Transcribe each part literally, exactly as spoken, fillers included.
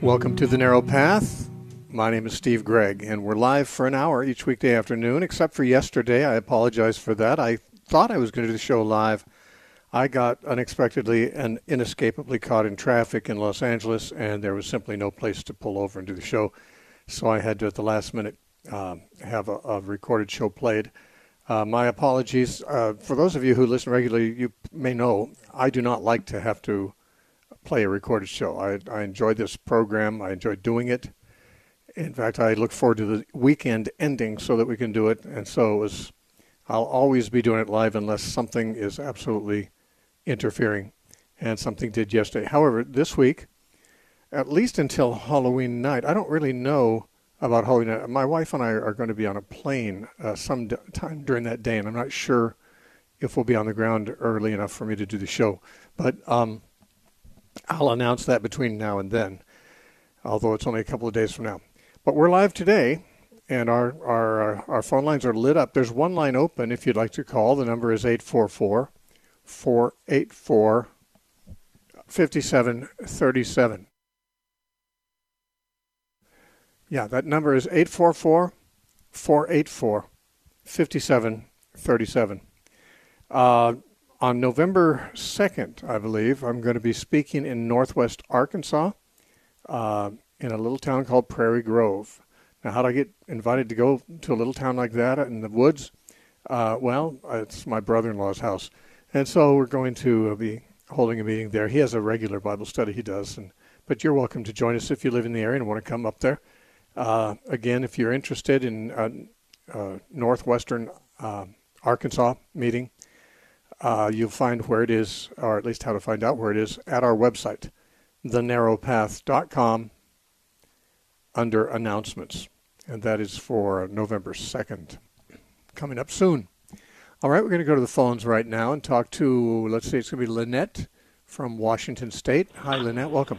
Welcome to The Narrow Path. My name is Steve Gregg, and we're live for an hour each weekday afternoon, except for yesterday. I apologize for that. I thought I was going to do the show live. I got unexpectedly and inescapably caught in traffic in Los Angeles, and there was simply no place to pull over and do the show. So I had to, at the last minute, uh, have a, a recorded show played. Uh, my apologies. Uh, for those of you who listen regularly, you may know I do not like to have to play a recorded show. I, I enjoy this program. I enjoy doing it. In fact, I look forward to the weekend ending so that we can do it. And so it was, I'll always be doing it live unless something is absolutely interfering, and something did yesterday. However, this week, at least until Halloween night, I don't really know about Halloween night. My wife and I are going to be on a plane uh, some d- time during that day, and I'm not sure if we'll be on the ground early enough for me to do the show. But um, I'll announce that between now and then, although it's only a couple of days from now. But we're live today, and our our, uh, our phone lines are lit up. There's one line open if you'd like to call. The number is eight four four, four eight four, five seven three seven. Yeah, that number is eight four four, four eight four, five seven three seven. Uh, on November second, I believe, I'm going to be speaking in Northwest Arkansas uh, in a little town called Prairie Grove. Now, how do I get invited to go to a little town like that in the woods? Uh, well, it's my brother-in-law's house. And so we're going to be holding a meeting there. He has a regular Bible study he does, and but you're welcome to join us if you live in the area and want to come up there. Uh, again, if you're interested in uh, uh, Northwestern uh, Arkansas meeting, uh, you'll find where it is, or at least how to find out where it is, at our website, the narrow path dot com, under announcements. And that is for November second, coming up soon. All right, we're going to go to the phones right now and talk to, let's see, it's going to be Lynette from Washington State. Hi, Lynette. Welcome.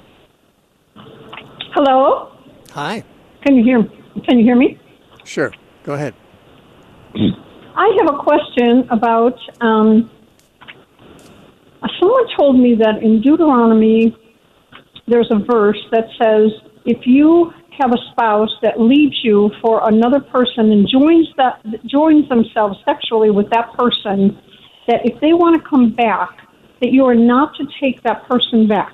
Hello. Hi. Can you hear? Can you hear me? Sure. Go ahead. I have a question about. Um, someone told me that in Deuteronomy, there's a verse that says, if you have a spouse that leaves you for another person and joins that joins themselves sexually with that person, that if they want to come back, that you are not to take that person back.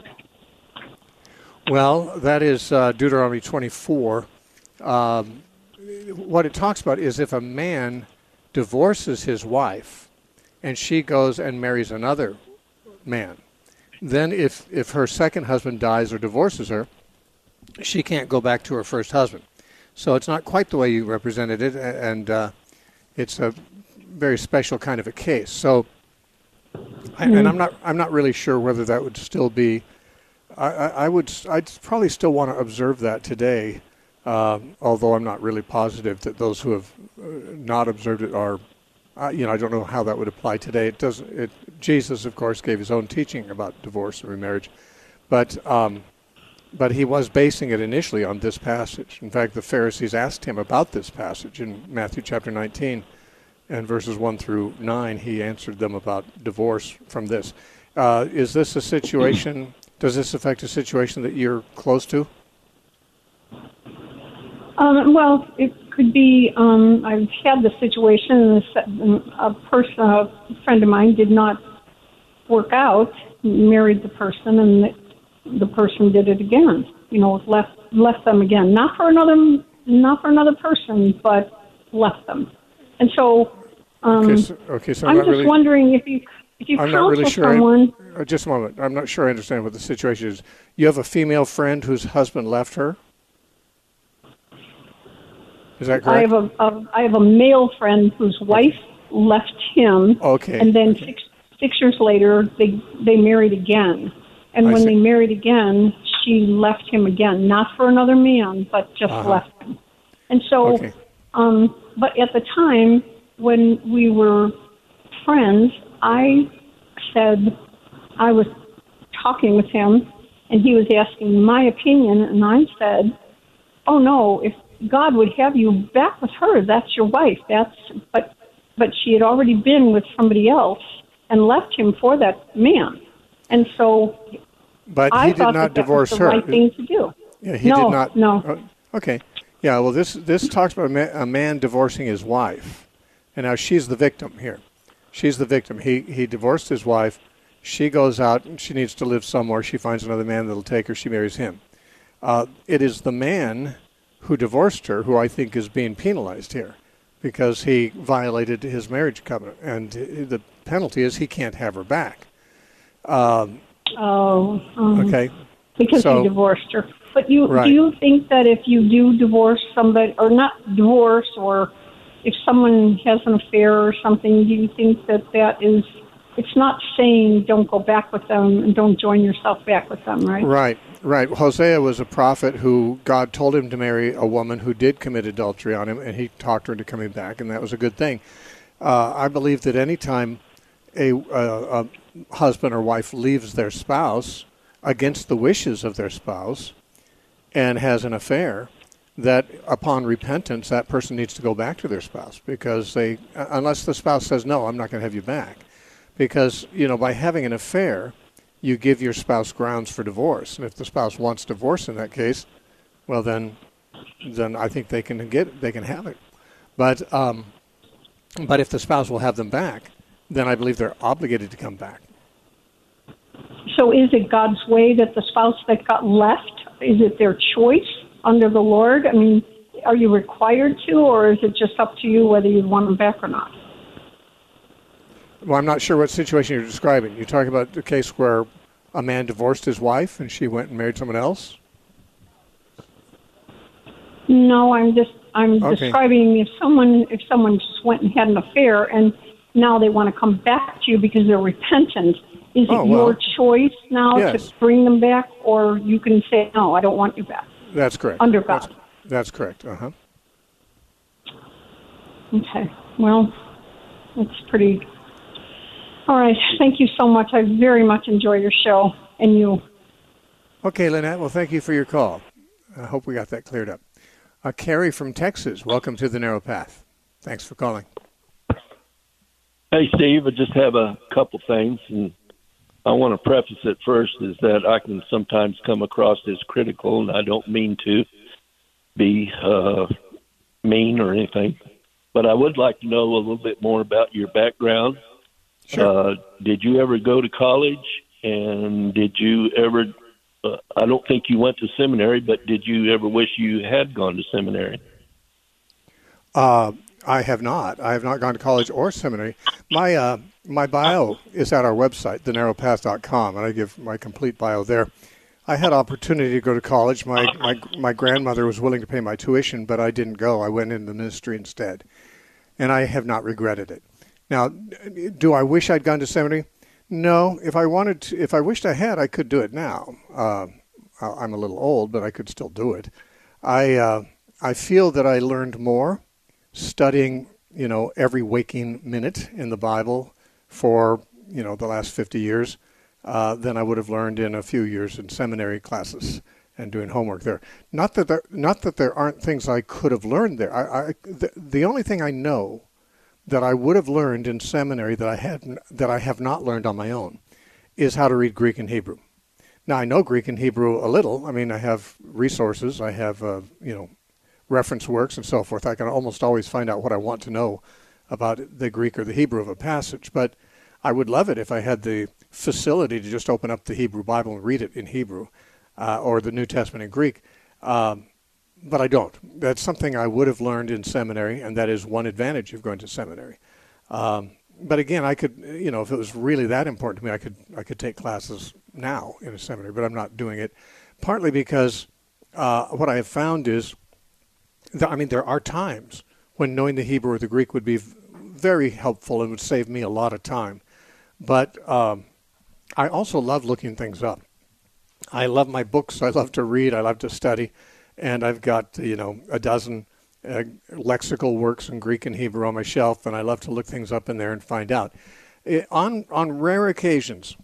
Well, that is uh, Deuteronomy twenty-four. Um, what it talks about is if a man divorces his wife and she goes and marries another man, then if, if her second husband dies or divorces her, she can't go back to her first husband. So it's not quite the way you represented it, and uh, it's a very special kind of a case. So, I, and I'm not I'm not really sure whether that would still be. I, I, I would I'd probably still want to observe that today, uh, although I'm not really positive that those who have uh, not observed it are. Uh, you know, I don't know how that would apply today. It doesn't. It, Jesus, of course, gave his own teaching about divorce and remarriage, but. Um, But he was basing it initially on this passage. In fact, the Pharisees asked him about this passage in Matthew chapter nineteen, and verses one through nine. He answered them about divorce from this. Uh, is this a situation, does this affect a situation that you're close to? Um, well, it could be, um, I've had the situation, a person, a friend of mine did not work out, married the person, and the the person did it again, you know, left left them again, not for another not for another person, but left them. And so, um, okay, so, okay, so I'm, I'm not just really, wondering if you if you I'm counsel not really sure someone. I, uh, just a moment. I'm not sure I understand what the situation is. You have a female friend whose husband left her? Is that correct? I have a, a I have a male friend whose wife left him. Okay. And then okay. six six years later, they they married again. And I when see. they married again, she left him again, not for another man, but just Uh-huh. left him. And so, Okay. um, but at the time when we were friends, I said, I was talking with him, and he was asking my opinion, and I said, oh no, if God would have you back with her, that's your wife. That's, but, but she had already been with somebody else and left him for that man. And so but I he did thought not that divorce that was the her. right thing to do. Yeah, he no, did not. No. Oh, okay. Yeah. Well, this this talks about a man, a man divorcing his wife, and now she's the victim here. She's the victim. He he divorced his wife. She goes out and she needs to live somewhere. She finds another man that'll take her. She marries him. Uh, it is the man who divorced her who I think is being penalized here, because he violated his marriage covenant, and the penalty is he can't have her back. Um, oh. Um, okay. Because so, he divorced her. But you right. do you think that if you do divorce somebody, or not divorce, or if someone has an affair or something, do you think that that is, it's not saying don't go back with them and don't join yourself back with them, right? Right, right. Hosea was a prophet who God told him to marry a woman who did commit adultery on him, and he talked her into coming back, and that was a good thing. Uh, I believe that any time a, uh, a husband or wife leaves their spouse against the wishes of their spouse and has an affair, that upon repentance, that person needs to go back to their spouse, because they, unless the spouse says, no, I'm not going to have you back. Because, you know, by having an affair, you give your spouse grounds for divorce. And if the spouse wants divorce in that case, well, then then I think they can get they can have it. But um, but if the spouse will have them back, then I believe they're obligated to come back. So is it God's way that the spouse that got left, is it their choice under the Lord? I mean, are you required to, or is it just up to you whether you want them back or not? Well, I'm not sure what situation you're describing. You talking about the case where a man divorced his wife and she went and married someone else? No, I'm just I'm okay. describing if someone if someone just went and had an affair and now they want to come back to you because they're repentant. Is oh, it well, your choice now yes. to bring them back, or you can say no, I don't want you back? That's correct. Under God. That's, that's correct. Uh huh. Okay. Well, that's pretty. All right. Thank you so much. I very much enjoy your show and you. Okay, Lynette. Well, thank you for your call. I hope we got that cleared up. Uh, Carrie from Texas, welcome to the Narrow Path. Thanks for calling. Hey, Steve. I just have a couple things, and I want to preface it first is that I can sometimes come across as critical, and I don't mean to be uh, mean or anything. But I would like to know a little bit more about your background. Sure. Uh, did you ever go to college? And did you ever, uh, I don't think you went to seminary, but did you ever wish you had gone to seminary? Uh, I have not. I have not gone to college or seminary. My uh, my bio is at our website, the narrow path dot com, and I give my complete bio there. I had opportunity to go to college. My, my, my grandmother was willing to pay my tuition, but I didn't go. I went into the ministry instead, and I have not regretted it. Now, do I wish I'd gone to seminary? No. If I wanted to, if I wished I had, I could do it now. Uh, I'm a little old, but I could still do it. I uh, I feel that I learned more studying, you know, every waking minute in the Bible for, you know, the last fifty years uh, than I would have learned in a few years in seminary classes and doing homework there. Not that there, not that there aren't things I could have learned there. I, I the, the only thing I know that I would have learned in seminary that I hadn't, that I have not learned on my own, is how to read Greek and Hebrew. Now I know Greek and Hebrew a little. I mean, I have resources. I have, uh, you know, reference works and so forth. I can almost always find out what I want to know about the Greek or the Hebrew of a passage. But I would love it if I had the facility to just open up the Hebrew Bible and read it in Hebrew, uh, or the New Testament in Greek. Um, But I don't. That's something I would have learned in seminary, and that is one advantage of going to seminary. Um, but again, I could, you know, if it was really that important to me, I could I could take classes now in a seminary, but I'm not doing it. Partly because uh, what I have found is, that, I mean, there are times when knowing the Hebrew or the Greek would be very helpful and would save me a lot of time. But um, I also love looking things up. I love my books. I love to read. I love to study. And I've got, you know, a dozen uh, lexical works in Greek and Hebrew on my shelf, and I love to look things up in there and find out. It, on on rare occasions,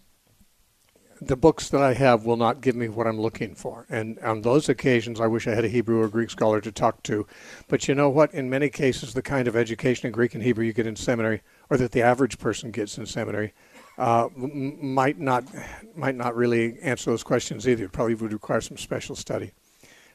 the books that I have will not give me what I'm looking for. And on those occasions, I wish I had a Hebrew or Greek scholar to talk to. But you know what? In many cases, the kind of education in Greek and Hebrew you get in seminary, or that the average person gets in seminary, uh, m- might not might not really answer those questions either. It probably would require some special study.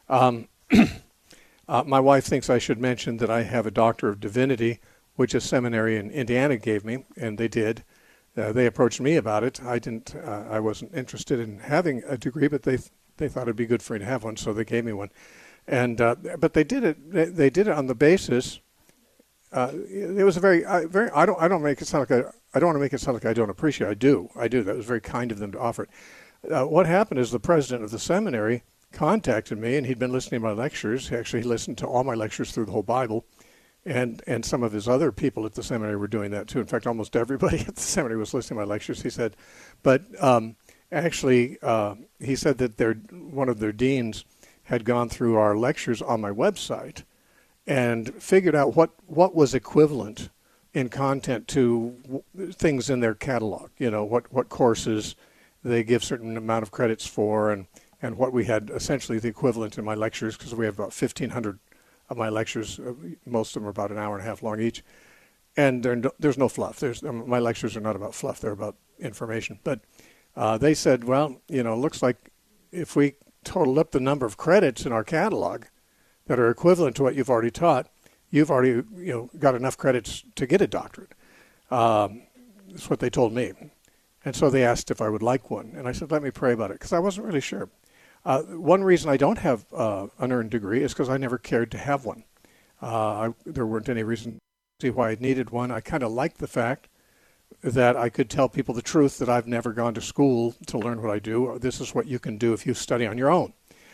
Um, uh, my wife thinks I should mention that I have a Doctor of Divinity, which a seminary in Indiana gave me, and they did. Uh, they approached me about it. I didn't. Uh, I wasn't interested in having a degree, but they they thought it'd be good for me to have one, so they gave me one. And uh, but they did it. They, they did it on the basis. Uh, it was a very, uh, very. I don't. I don't make it sound like I. I don't want to make it sound like I don't appreciate it. I do. I do. That was very kind of them to offer it. Uh, what happened is the president of the seminary contacted me, and he'd been listening to my lectures. Actually, he listened to all my lectures through the whole Bible, and and some of his other people at the seminary were doing that too. In fact, almost everybody at the seminary was listening to my lectures. He said, but um, actually, uh, he said that their one of their deans had gone through our lectures on my website and figured out what, what was equivalent in content to w- things in their catalog. You know, what, what courses they give certain amount of credits for, and, and what we had essentially the equivalent in my lectures, because we have about fifteen hundred of my lectures. Uh, most of them are about an hour and a half long each. And no, there's no fluff. There's um, my lectures are not about fluff. They're about information. But uh, they said, well, you know, it looks like if we total up the number of credits in our catalog that are equivalent to what you've already taught, you've already, you know, got enough credits to get a doctorate. Um, that's what they told me. And so they asked if I would like one. And I said, let me pray about it, because I wasn't really sure. Uh, one reason I don't have uh, an earned degree is because I never cared to have one. Uh, I, there weren't any reason to see why I needed one. I kind of liked the fact that I could tell people the truth, that I've never gone to school to learn what I do. This is what you can do if you study on your own.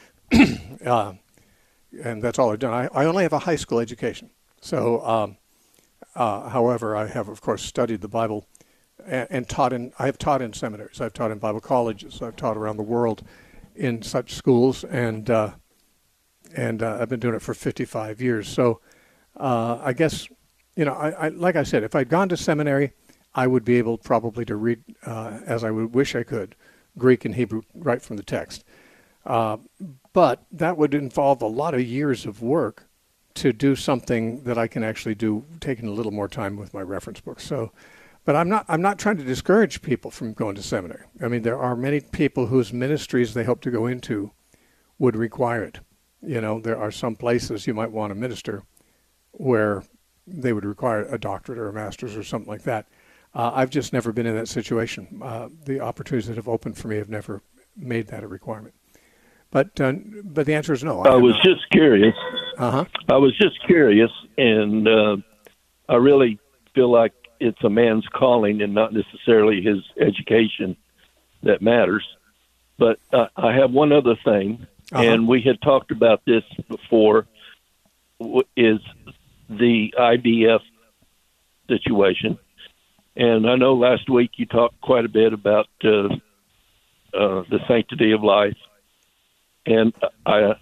uh, and that's all I've done. I, I only have a high school education. So, um, uh, however, I have, of course, studied the Bible and, and taught in, I have taught in seminaries. I've taught in Bible colleges. I've taught around the world in such schools, and uh, and uh, I've been doing it for fifty-five years. So uh, I guess, you know, I, I like I said, if I'd gone to seminary, I would be able probably to read, uh, as I would wish I could, Greek and Hebrew right from the text. Uh, but that would involve a lot of years of work to do something that I can actually do, taking a little more time with my reference books. So, but I'm not I'm not trying to discourage people from going to seminary. I mean, there are many people whose ministries they hope to go into would require it. You know, there are some places you might want to minister where they would require a doctorate or a master's or something like that. Uh, I've just never been in that situation. Uh, the opportunities that have opened for me have never made that a requirement. But uh, but the answer is no. I, I was not. just curious. Uh-huh. I was just curious, and uh, I really feel like it's a man's calling and not necessarily his education that matters. But uh, I have one other thing, uh-huh. and we had talked about this before, is the I V F situation. And I know last week you talked quite a bit about uh, uh, the sanctity of life. And I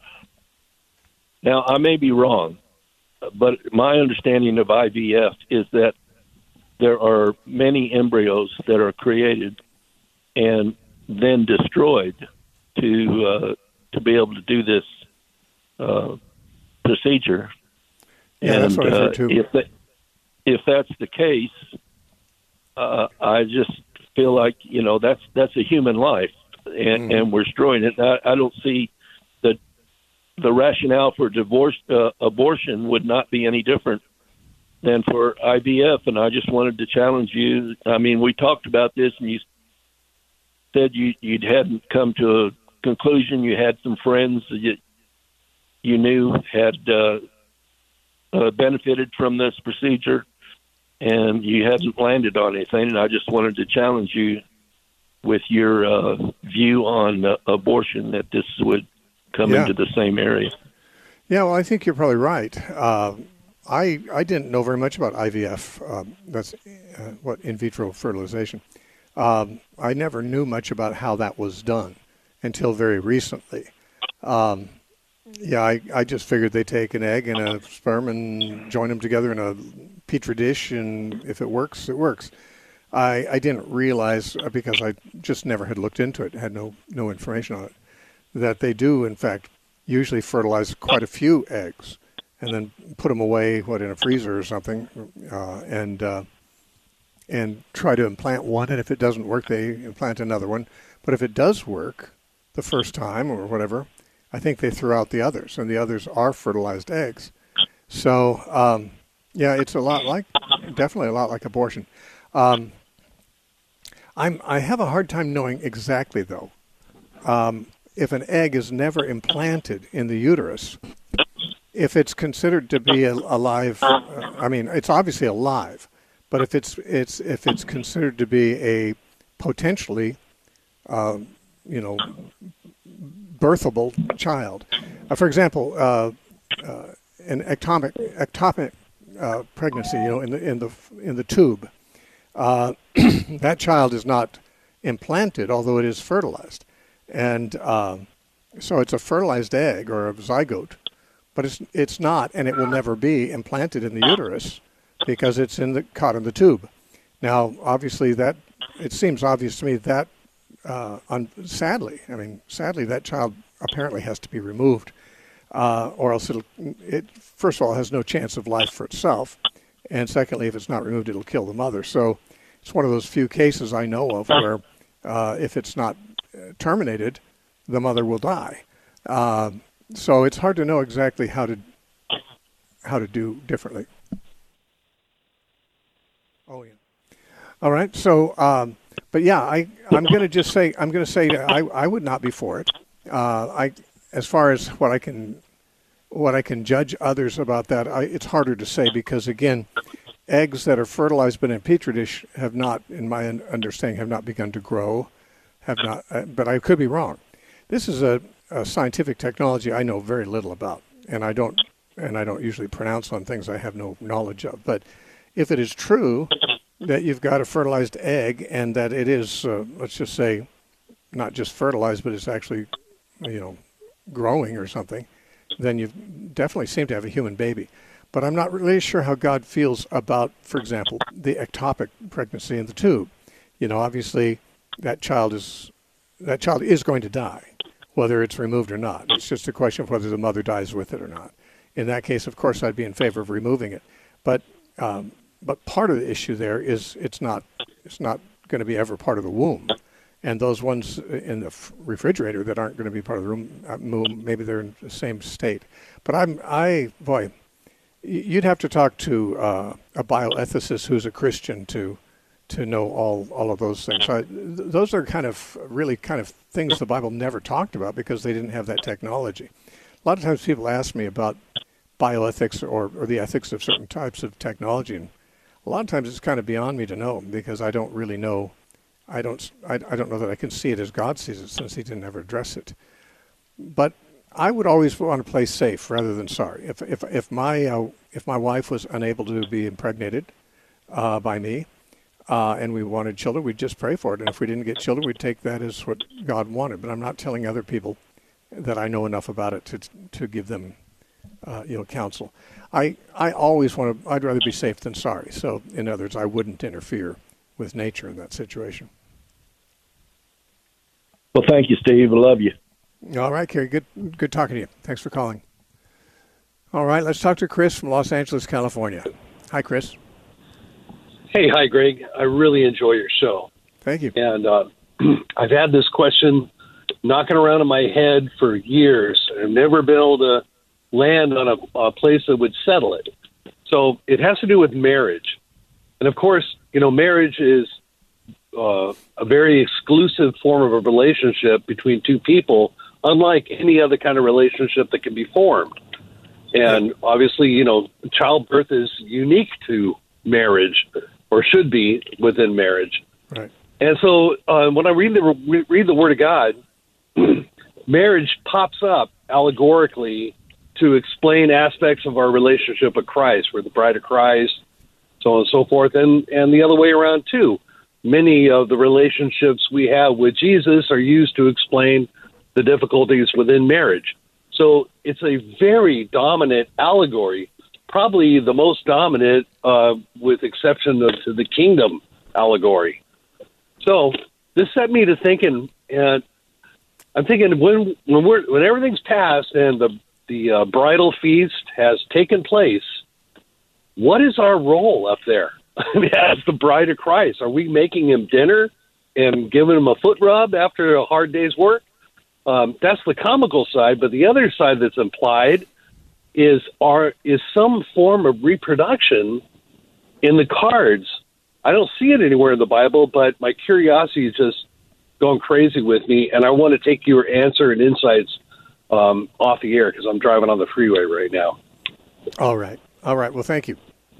now I may be wrong, but my understanding of I V F is that there are many embryos that are created and then destroyed to uh, to be able to do this uh, procedure. Yeah, and that's what I heard too. Uh, if that, if that's the case, uh, I just feel like you know that's that's a human life. And, mm. and we're destroying it. I, I don't see that the rationale for divorce uh, abortion would not be any different than for I V F. And I just wanted to challenge you. I mean, we talked about this, and you said you you hadn't come to a conclusion. You had some friends that you, you knew had uh, uh, benefited from this procedure, and you hadn't landed on anything. And I just wanted to challenge you with your uh, view on uh, abortion, that this would come yeah. into the same area. Yeah, well, I think you're probably right. Uh, I I didn't know very much about I V F. Um, that's uh, what in vitro fertilization. Um, I never knew much about how that was done until very recently. Um, yeah, I, I just figured they take an egg and a sperm and join them together in a petri dish, and if it works, it works. I, I didn't realize, because I just never had looked into it, had no, no information on it, that they do, in fact, usually fertilize quite a few eggs and then put them away, what, in a freezer or something, uh, and uh, and try to implant one. And if it doesn't work, they implant another one. But if it does work the first time or whatever, I think they threw out the others, and the others are fertilized eggs. So, um, yeah, it's a lot like, definitely a lot like abortion. Um, I'm, I have a hard time knowing exactly, though, um, if an egg is never implanted in the uterus, if it's considered to be a, alive. Uh, I mean, it's obviously alive, but if it's it's if it's considered to be a potentially, uh, you know, birthable child. Uh, for example, uh, uh, an ectopic ectopic uh, pregnancy, you know, in the in the in the tube, uh, that child is not implanted, although it is fertilized, and uh, so it's a fertilized egg or a zygote, but it's it's not, and it will never be implanted in the uterus because it's in the caught in the tube. Now, obviously, that it seems obvious to me that. Uh, un- sadly, I mean, sadly, that child apparently has to be removed, uh, or else it'll, it, first of all, has no chance of life for itself, and secondly, if it's not removed, it'll kill the mother. So it's one of those few cases I know of where uh, if it's not terminated, the mother will die. Uh, so it's hard to know exactly how to how to do differently. Oh, yeah. All right, so... Um, But yeah, I, I'm going to just say I'm going to say I, I would not be for it. Uh, I as far as what I can what I can judge others about that, I, it's harder to say because again, eggs that are fertilized but in petri dish have not, in my understanding, have not begun to grow. Have not, uh, but I could be wrong. This is a, a scientific technology I know very little about, and I don't and I don't usually pronounce on things I have no knowledge of. But if it is true that you've got a fertilized egg and that it is, uh, let's just say, not just fertilized, but it's actually, you know, growing or something, then you definitely seem to have a human baby. But I'm not really sure how God feels about, for example, the ectopic pregnancy in the tube. You know, obviously that child is that child is going to die, whether it's removed or not. It's just a question of whether the mother dies with it or not. In that case, of course, I'd be in favor of removing it. But um, But part of the issue there is it's not it's not going to be ever part of the womb, and those ones in the refrigerator that aren't going to be part of the womb, maybe they're in the same state. But I'm I boy, you'd have to talk to uh, a bioethicist who's a Christian to to know all all of those things. So I, th- those are kind of really kind of things the Bible never talked about because they didn't have that technology. A lot of times people ask me about bioethics or, or the ethics of certain types of technology, and a lot of times it's kind of beyond me to know because I don't really know. I don't. I, I don't know that I can see it as God sees it since He didn't ever address it. But I would always want to play safe rather than sorry. If if if my uh, if my wife was unable to be impregnated uh, by me, uh, and we wanted children, we'd just pray for it. And if we didn't get children, we'd take that as what God wanted. But I'm not telling other people that I know enough about it to to give them, uh, you know, counsel. I, I always want to, I'd rather be safe than sorry. So, in other words, I wouldn't interfere with nature in that situation. Well, thank you, Steve. I love you. All right, Kerry. Good, good talking to you. Thanks for calling. All right, let's talk to Chris from Los Angeles, California. Hi, Chris. Hey, hi, Greg. I really enjoy your show. Thank you. And uh, I've had this question knocking around in my head for years. I've never been able to land on a, a place that would settle it. So it has to do with marriage. And of course, you know, marriage is uh, a very exclusive form of a relationship between two people, unlike any other kind of relationship that can be formed. And obviously, you know, childbirth is unique to marriage, or should be within marriage. Right. And so uh, when I read the read the Word of God, marriage pops up allegorically to explain aspects of our relationship with Christ. We're the bride of Christ, so on and so forth, and, and the other way around, too. Many of the relationships we have with Jesus are used to explain the difficulties within marriage. So it's a very dominant allegory, probably the most dominant uh, with exception of to the kingdom allegory. So this set me to thinking, and I'm thinking when when we're when everything's passed and the the uh, bridal feast has taken place, what is our role up there? I mean, as the bride of Christ, are we making him dinner and giving him a foot rub after a hard day's work? Um, that's the comical side, but the other side that's implied is are is some form of reproduction in the cards. I don't see it anywhere in the Bible, but my curiosity is just going crazy with me, and I want to take your answer and insights um, off the air because I'm driving on the freeway right now. All right. All right. Well, thank you.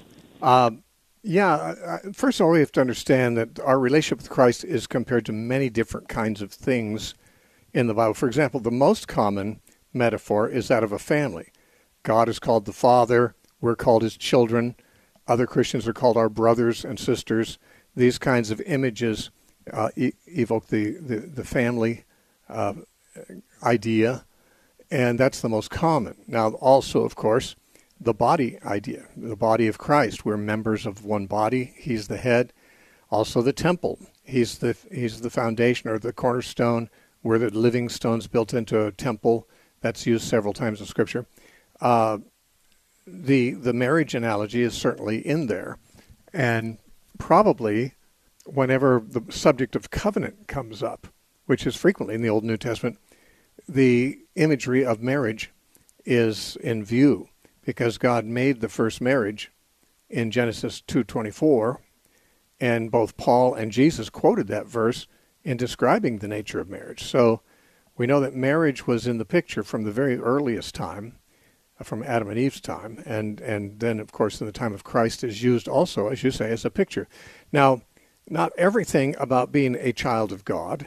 Um, yeah, first of all, we have to understand that our relationship with Christ is compared to many different kinds of things in the Bible. For example, the most common metaphor is that of a family. God is called the Father. We're called his children. Other Christians are called our brothers and sisters. These kinds of images uh, e- evoke the, the, the family uh, idea, and that's the most common. Now, also, of course, the body idea, the body of Christ. We're members of one body. He's the head. Also the temple. He's the he's the foundation or the cornerstone. We're the living stones built into a temple. That's used several times in Scripture. Uh, the the marriage analogy is certainly in there. And probably whenever the subject of covenant comes up, which is frequently in the Old and New Testament, the imagery of marriage is in view, because God made the first marriage in Genesis two twenty-four, and both Paul and Jesus quoted that verse in describing the nature of marriage. So we know that marriage was in the picture from the very earliest time, from Adam and Eve's time, and, and then, of course, in the time of Christ is used also, as you say, as a picture. Now, not everything about being a child of God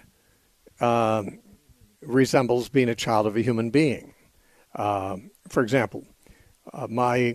um, resembles being a child of a human being. Uh, for example, Uh, my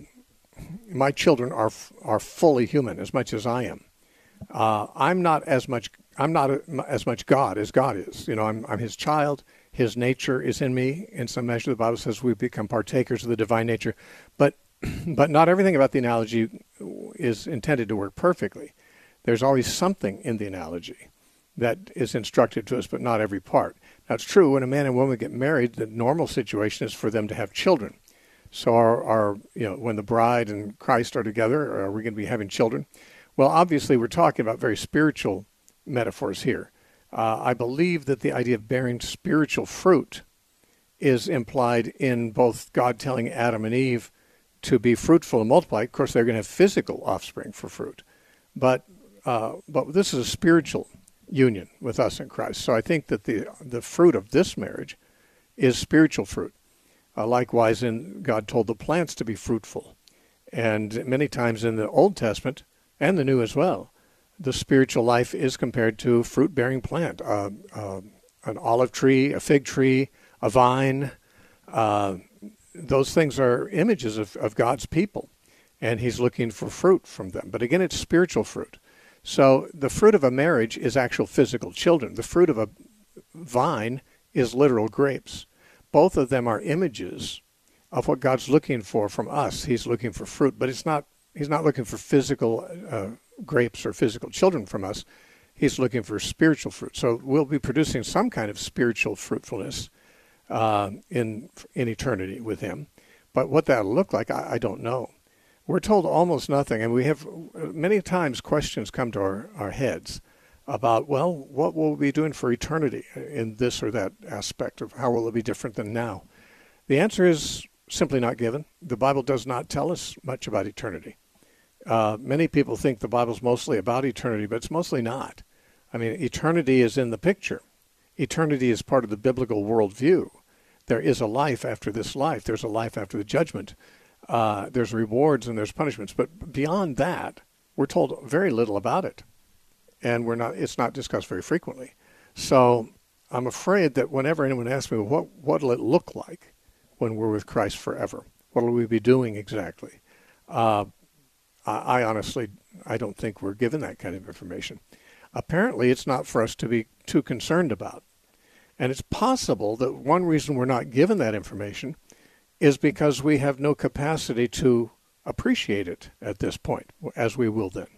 my children are are fully human as much as I am. Uh, I'm not as much I'm not a, as much God as God is. You know, I'm I'm His child. His nature is in me. In some measure, the Bible says we become partakers of the divine nature. But but not everything about the analogy is intended to work perfectly. There's always something in the analogy that is instructed to us, but not every part. Now, it's true when a man and woman get married, the normal situation is for them to have children. So our, our, you know, when the bride and Christ are together, are we going to be having children? Well, obviously, we're talking about very spiritual metaphors here. Uh, I believe that the idea of bearing spiritual fruit is implied in both God telling Adam and Eve to be fruitful and multiply. Of course, they're going to have physical offspring for fruit. But uh, but this is a spiritual union with us in Christ. So I think that the the fruit of this marriage is spiritual fruit. Uh, likewise, in God told the plants to be fruitful. And many times in the Old Testament, and the New as well, the spiritual life is compared to a fruit-bearing plant, uh, uh, an olive tree, a fig tree, a vine. Uh, those things are images of, of God's people, and he's looking for fruit from them. But again, it's spiritual fruit. So the fruit of a marriage is actual physical children. The fruit of a vine is literal grapes. Both of them are images of what God's looking for from us. He's looking for fruit, but it's not. He's not looking for physical uh, grapes or physical children from us. He's looking for spiritual fruit. So we'll be producing some kind of spiritual fruitfulness uh, in in eternity with him. But what that'll look like, I, I don't know. We're told almost nothing, and we have many times questions come to our, our heads about, well, what will we be doing for eternity in this or that aspect of how will it be different than now? The answer is simply not given. The Bible does not tell us much about eternity. Uh, many people think the Bible's mostly about eternity, but it's mostly not. I mean, eternity is in the picture. Eternity is part of the biblical worldview. There is a life after this life. There's a life after the judgment. Uh, there's rewards and there's punishments. But beyond that, we're told very little about it. And we're not. It's not discussed very frequently. So I'm afraid that whenever anyone asks me, well, what what will it look like when we're with Christ forever? What will we be doing exactly? Uh, I, I honestly, I don't think we're given that kind of information. Apparently, it's not for us to be too concerned about. And it's possible that one reason we're not given that information is because we have no capacity to appreciate it at this point, as we will then.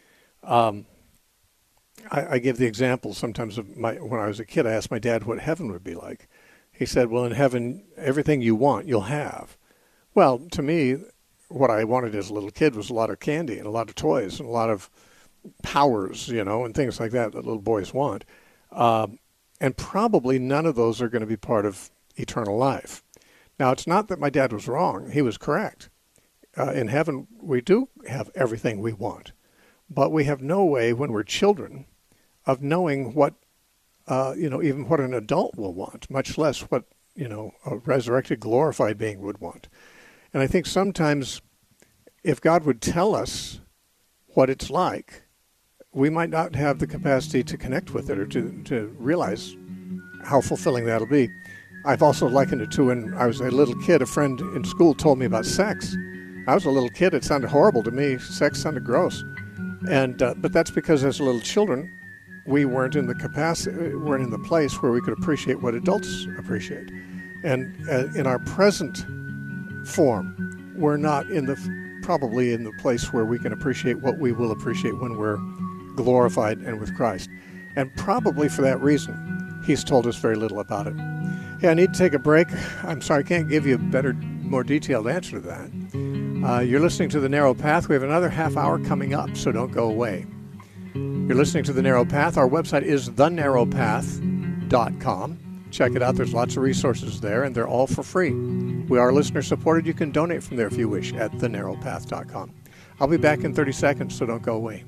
Um, I, I give the example sometimes of my when I was a kid, I asked my dad what heaven would be like. He said, well, in heaven, everything you want, you'll have. Well, to me, what I wanted as a little kid was a lot of candy and a lot of toys and a lot of powers, you know, and things like that that little boys want. Uh, And probably none of those are going to be part of eternal life. Now, it's not that my dad was wrong. He was correct. Uh, in heaven, we do have everything we want. But we have no way, when we're children, of knowing what, uh, you know, even what an adult will want, much less what, you know, a resurrected, glorified being would want. And I think sometimes if God would tell us what it's like, we might not have the capacity to connect with it or to, to realize how fulfilling that'll be. I've also likened it to when I was a little kid, a friend in school told me about sex. I was a little kid. It sounded horrible to me. Sex sounded gross. And uh, but that's because as little children, we weren't in the capacity, weren't in the place where we could appreciate what adults appreciate. And uh, in our present form, we're not in the probably in the place where we can appreciate what we will appreciate when we're glorified and with Christ. And probably for that reason, he's told us very little about it. Hey, I need to take a break. I'm sorry, I can't give you a better, more detailed answer to that. Uh, you're listening to The Narrow Path. We have another half hour coming up, so don't go away. You're listening to The Narrow Path. Our website is the narrow path dot com. Check it out. There's lots of resources there, and they're all for free. We are listener-supported. You can donate from there if you wish at the narrow path dot com. I'll be back in thirty seconds, so don't go away.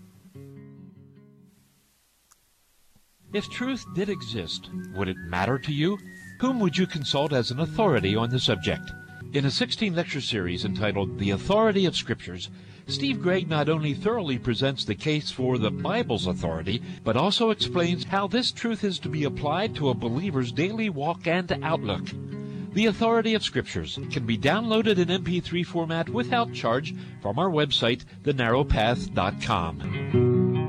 If truth did exist, would it matter to you? Whom would you consult as an authority on the subject? In a sixteen-lecture series entitled The Authority of Scriptures, Steve Gregg not only thoroughly presents the case for the Bible's authority, but also explains how this truth is to be applied to a believer's daily walk and outlook. The Authority of Scriptures can be downloaded in M P three format without charge from our website, the narrow path dot com.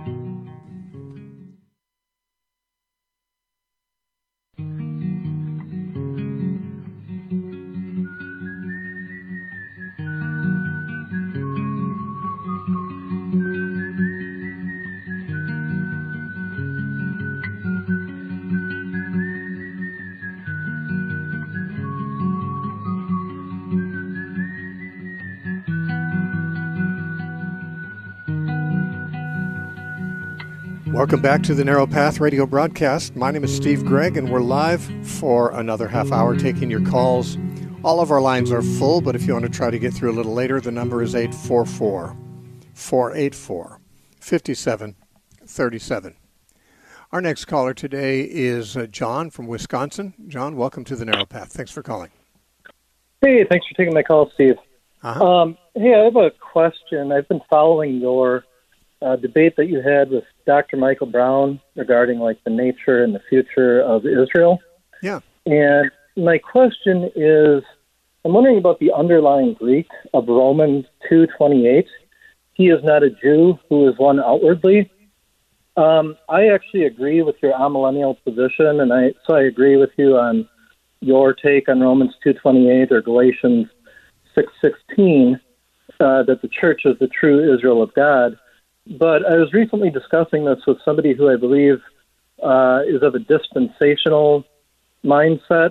Welcome back to the Narrow Path radio broadcast. My name is Steve Gregg, and we're live for another half hour taking your calls. All of our lines are full, but if you want to try to get through a little later, the number is eight four four, four eight four, five seven three seven. Our next caller today is uh, John from Wisconsin. John, welcome to the Narrow Path. Thanks for calling. Hey, thanks for taking my call, Steve. Uh-huh. Um, hey, I have a question. I've been following your uh, debate that you had with Doctor Michael Brown regarding like the nature and the future of Israel. Yeah. And my question is, I'm wondering about the underlying Greek of Romans two twenty-eight. He is not a Jew who is one outwardly. Um, I actually agree with your amillennial position, and I so I agree with you on your take on Romans two twenty-eight or Galatians six sixteen, uh, that the church is the true Israel of God. But I was recently discussing this with somebody who I believe uh, is of a dispensational mindset,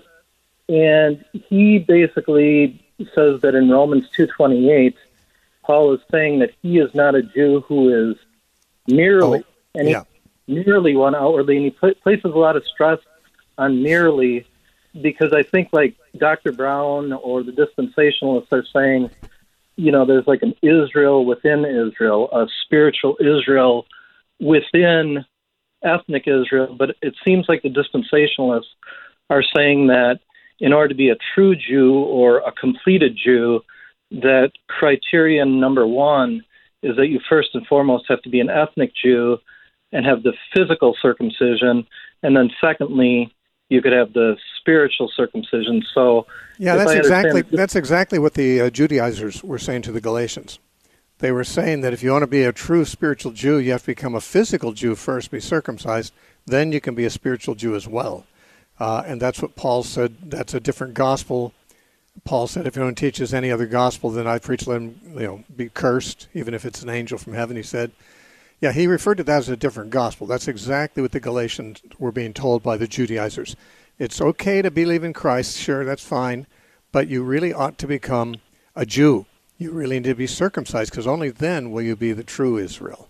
and he basically says that in Romans two twenty-eight, Paul is saying that he is not a Jew who is merely, oh, and yeah. he, merely one outwardly, and he pl- places a lot of stress on merely, because I think like Doctor Brown or the dispensationalists are saying, you know, there's like an Israel within Israel, a spiritual Israel within ethnic Israel. But it seems like the dispensationalists are saying that in order to be a true Jew or a completed Jew, that criterion number one is that you first and foremost have to be an ethnic Jew and have the physical circumcision. And then secondly, you could have the spiritual circumcision. So yeah, that's exactly that's exactly what the uh, Judaizers were saying to the Galatians. They were saying that if you want to be a true spiritual Jew, you have to become a physical Jew first, be circumcised, then you can be a spiritual Jew as well. Uh, and that's what Paul said. That's a different gospel. Paul said, if anyone teaches any other gospel than I preach, let him, you know, be cursed, even if it's an angel from heaven, he said. Yeah, he referred to that as a different gospel. That's exactly what the Galatians were being told by the Judaizers. It's okay to believe in Christ, sure, that's fine, but you really ought to become a Jew. You really need to be circumcised, because only then will you be the true Israel.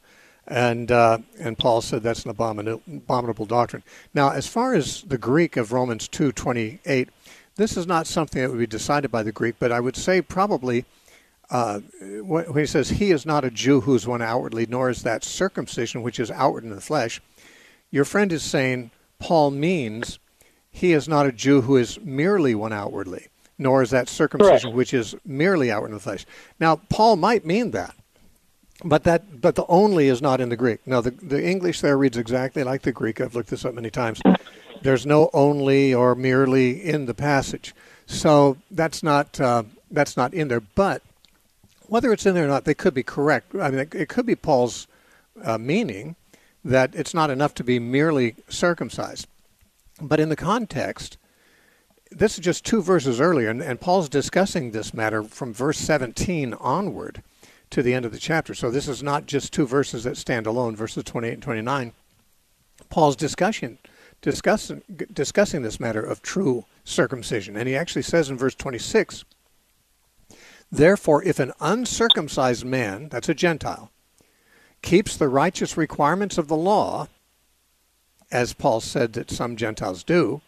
And uh, and Paul said that's an abominable, abominable doctrine. Now, as far as the Greek of Romans two twenty-eight, this is not something that would be decided by the Greek, but I would say probably uh, when he says he is not a Jew who is one outwardly, nor is that circumcision which is outward in the flesh, your friend is saying Paul means he is not a Jew who is merely one outwardly, nor is that circumcision Correct. which is merely outward in the flesh. Now, Paul might mean that. But that, but the only is not in the Greek. Now, the, the English there reads exactly like the Greek. I've looked this up many times. There's no only or merely in the passage, so that's not uh, that's not in there. But whether it's in there or not, they could be correct. I mean, it, it could be Paul's uh, meaning that it's not enough to be merely circumcised. But in the context, this is just two verses earlier, and, and Paul's discussing this matter from verse seventeen onward to the end of the chapter. So this is not just two verses that stand alone, verses twenty-eight and twenty-nine. Paul's discussion, discussing, discussing this matter of true circumcision. And he actually says in verse twenty-six, therefore, if an uncircumcised man, that's a Gentile, keeps the righteous requirements of the law, as Paul said that some Gentiles do,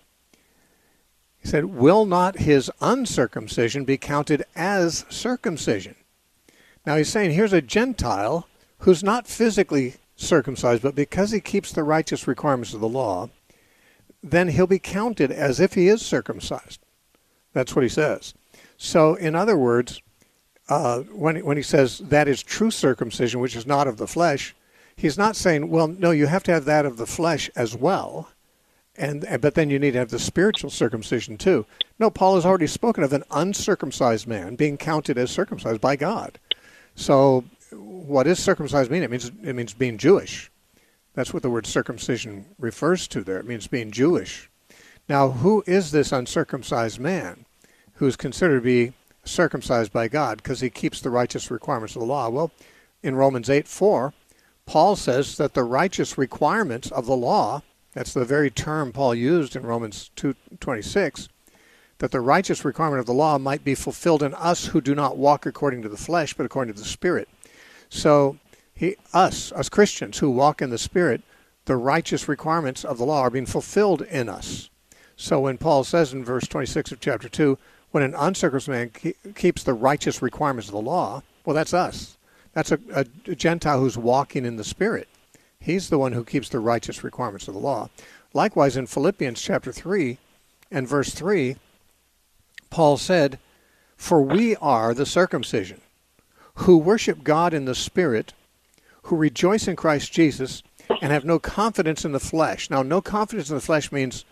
he said, will not his uncircumcision be counted as circumcision? Now he's saying here's a Gentile who's not physically circumcised, but because he keeps the righteous requirements of the law, then he'll be counted as if he is circumcised. That's what he says. So in other words, uh, when, when he says that is true circumcision, which is not of the flesh, he's not saying, well, no, you have to have that of the flesh as well, and but then you need to have the spiritual circumcision too. No, Paul has already spoken of an uncircumcised man being counted as circumcised by God. So what does circumcised mean? It means it means being Jewish. That's what the word circumcision refers to there. It means being Jewish. Now, who is this uncircumcised man who is considered to be circumcised by God because he keeps the righteous requirements of the law? Well, in Romans eight four, Paul says that the righteous requirements of the law, that's the very term Paul used in Romans two twenty-six, that the righteous requirement of the law might be fulfilled in us who do not walk according to the flesh, but according to the Spirit. So he, us, us Christians who walk in the Spirit, the righteous requirements of the law are being fulfilled in us. So when Paul says in verse twenty-six of chapter two, when an uncircumcised man ke- keeps the righteous requirements of the law, well, that's us. That's a, a, a Gentile who's walking in the Spirit. He's the one who keeps the righteous requirements of the law. Likewise, in Philippians chapter three and verse three, Paul said, for we are the circumcision, who worship God in the Spirit, who rejoice in Christ Jesus, and have no confidence in the flesh. Now, no confidence in the flesh means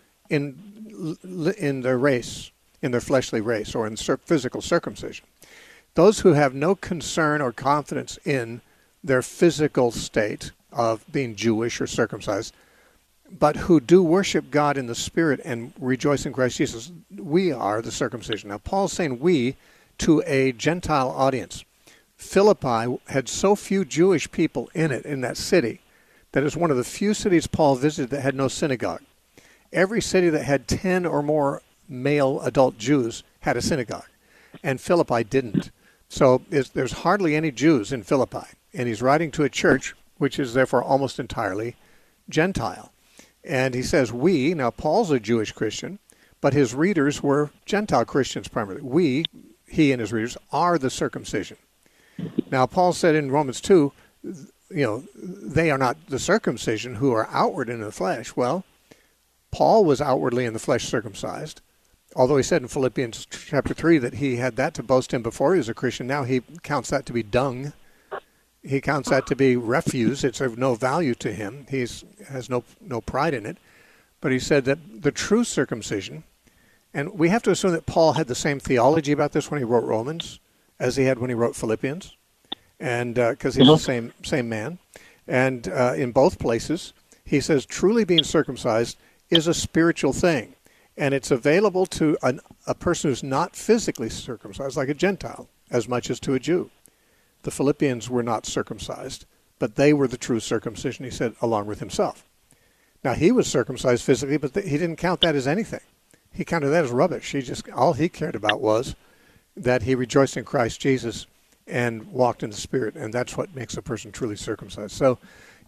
in in their race, in their fleshly race, or in physical circumcision. Those who have no concern or confidence in their physical state of being Jewish or circumcised, but who do worship God in the Spirit and rejoice in Christ Jesus, we are the circumcision. Now, Paul's saying we to a Gentile audience. Philippi had so few Jewish people in it, in that city, that it's one of the few cities Paul visited that had no synagogue. Every city that had ten or more male adult Jews had a synagogue, and Philippi didn't. So there's hardly any Jews in Philippi, and he's writing to a church which is therefore almost entirely Gentile. And he says, we, now Paul's a Jewish Christian, but his readers were Gentile Christians primarily. We, he and his readers, are the circumcision. Now, Paul said in Romans two, you know, they are not the circumcision who are outward in the flesh. Well, Paul was outwardly in the flesh circumcised, although he said in Philippians chapter three that he had that to boast in before he was a Christian. Now he counts that to be dung. He counts that to be refuse. It's of no value to him. He has no no pride in it. But he said that the true circumcision, and we have to assume that Paul had the same theology about this when he wrote Romans as he had when he wrote Philippians, and because uh, he's mm-hmm. the same same man. And uh, in both places, he says truly being circumcised is a spiritual thing, and it's available to an, a person who's not physically circumcised, like a Gentile, as much as to a Jew. The Philippians were not circumcised, but they were the true circumcision, he said, along with himself. Now, he was circumcised physically, but th- he didn't count that as anything. He counted that as rubbish. He just all he cared about was that he rejoiced in Christ Jesus and walked in the Spirit, and that's what makes a person truly circumcised. So